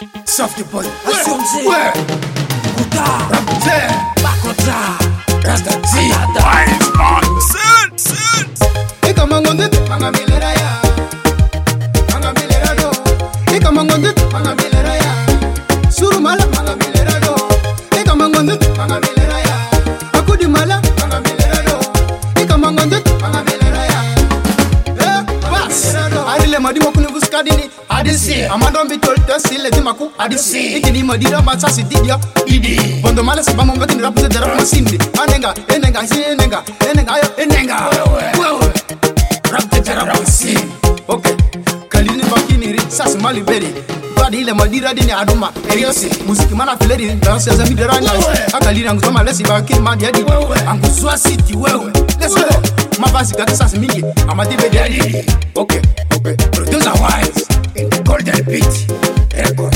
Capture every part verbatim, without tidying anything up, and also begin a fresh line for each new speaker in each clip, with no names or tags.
Soft boy.
Asonze.
Ouais.
Kuta.
Rapte.
Bakota.
Rastati.
Wise man. Sit, sit.
Ika mangonde manga milera ya. Manga milera do. Ika mangonde manga milera ya. Suru mala manga milera do. Ika mangonde manga milera ya. Akudi mala manga milera do. Ika mangonde manga milera ya. Eh, bas. Arile madi wakuni vuskadini. Adisi. Amado mbitol tasile dimaku. Adisi. Ikini madira batsa sididia. Idi. Bondo mala sabamo ngati rapu de rapu masindi. Anenga, enenga, enenga, enenga, enenga. Wewe. Rapte rapu masindi. Okay. Kalini bakini ri sas mali beri. Badi ile madira dini aduma. Eriosi. Muziki mana fileri dansi ya zami deranya. Akalini angusoma lesi bakini madi adi. Anguswa city wewe. Let's go. Mabasi gati sas mingi. Amadi bedi adi. Okay. Okay. Producer wise. In the golden beat. Record.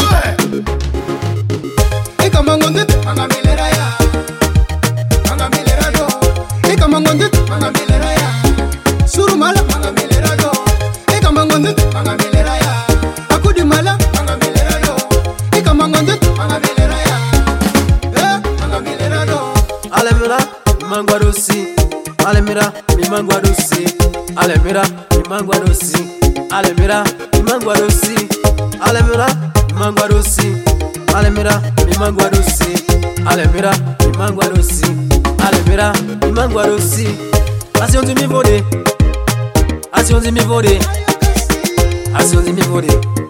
Ika mangonde manga milera ya. Manga milera do. Ika mangonde manga milera ya. Suru mala manga milera do. Ika mangonde manga milera ya. Akudi mala manga milera do. Ika mangonde manga milera ya. Eh, manga milera do.
Alemira, mimangwa dosi. Alemira, mimangwa dosi. Alemira, mimangwa dosi. Alemira, mimangwa dosi. Alemira, mimangwa dosi. Alemira, mimangwa dosi. Alemira, mimangwa dosi. Alemira, mimangwa dosi. Asionzi mi vode. Asionzi mi vode. Asionzi mi vode.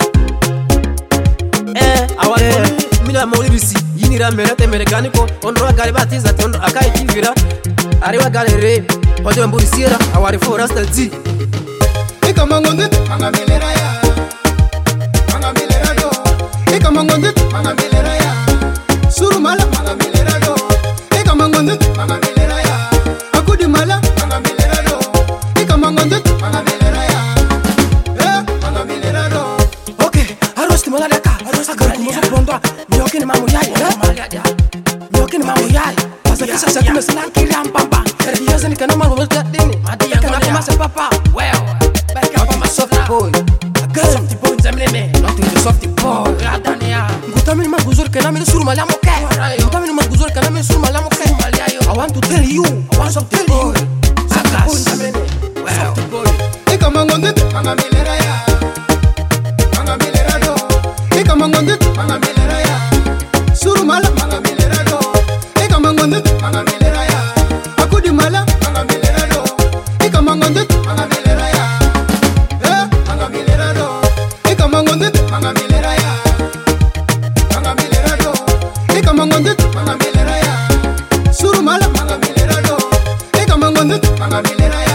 Eh, awale mina molibisi. Yinira merete merekaniko. Onro agari batiza tondo akai kivira. Ariwa galere. Ojo mburi sira awari forasta zi.
Ika mangonde manga milera ya. Manga milera do. Ika mangonde manga milera ya. Suru mala manga milera do. Ika mangonde manga milera ya. Akudi mala manga milera do. Ika mangonde manga milera ya. Eh, manga milera do.
Okay, arosti mala daka. Arosti kari kumuzo pronto. Nyoke ni mamu yai. Nyoke ni mamu yai. Pasa kisa sa kume silang kiri ampamba. Yosa ni kana mamu wata dini. Kana kuma se papa. Well, papa ma soft boy. Girl, soft boy zamleme. Not the soft boy. Radania. Ngutamini maguzur kana mimi suru mala moke. Ngutamini maguzur kana mimi suru mala moke. I want to tell you. I want to tell you. Soft boy zamleme. Well, soft boy.
Ika mangonde manga milera ya. Manga milera do. Ika mangonde manga milera ya. Suru mala manga milera do. Ika mangonde manga milera ya. Akudi mala manga milera do. Ika mangonde manga milera ya. Eh, manga milera do. Ika mangonde manga milera ya. Manga milera do. Ika mangonde manga milera ya. Suru mala manga milera do. Ika mangonde manga milera ya.